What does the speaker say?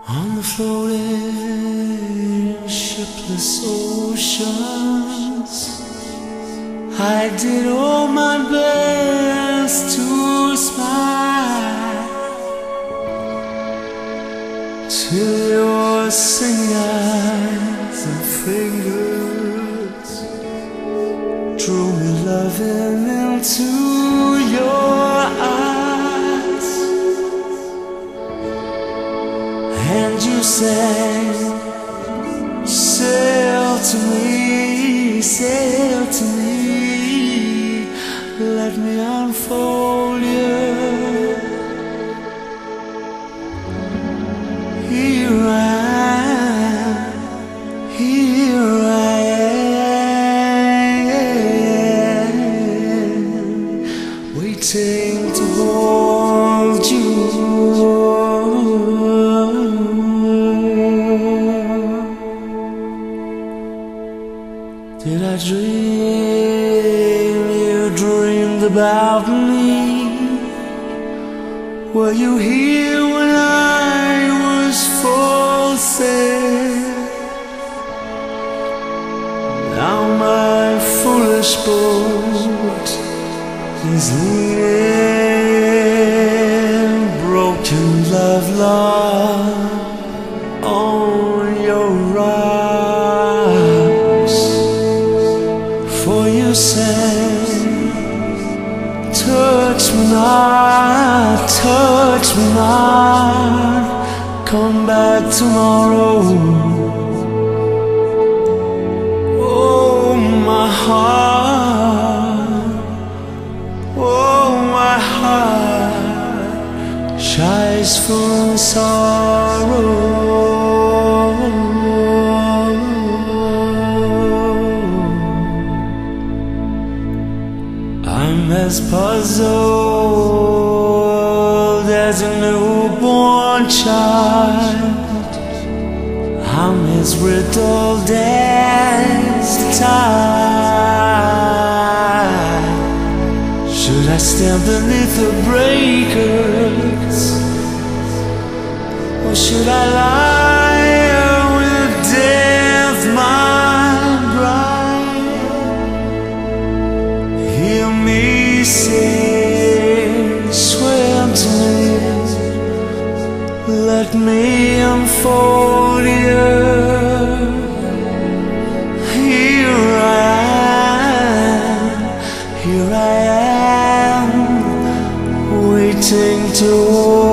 On the floating, shipless oceans, I did all my best to smile till your singing eyes and fingers drew me loving into your eyes, and you sang, sail to me, sail to me, let me unfold you. Here I am, here I am, waiting to hold you. Did I dream you dreamed about me? Were you here when I was full sail? Now my foolish boat is leaning, broken love lost on your rocks. For you sang, touch me not, come back tomorrow. Oh my heart shies full of sorrow. I'm as puzzled as a newborn child. I'm as riddled as the tide. Should I stand beneath the breakers, or should I lie with death, my bride? Hear me sing, swim to me, let me unfold you. Here I am, waiting to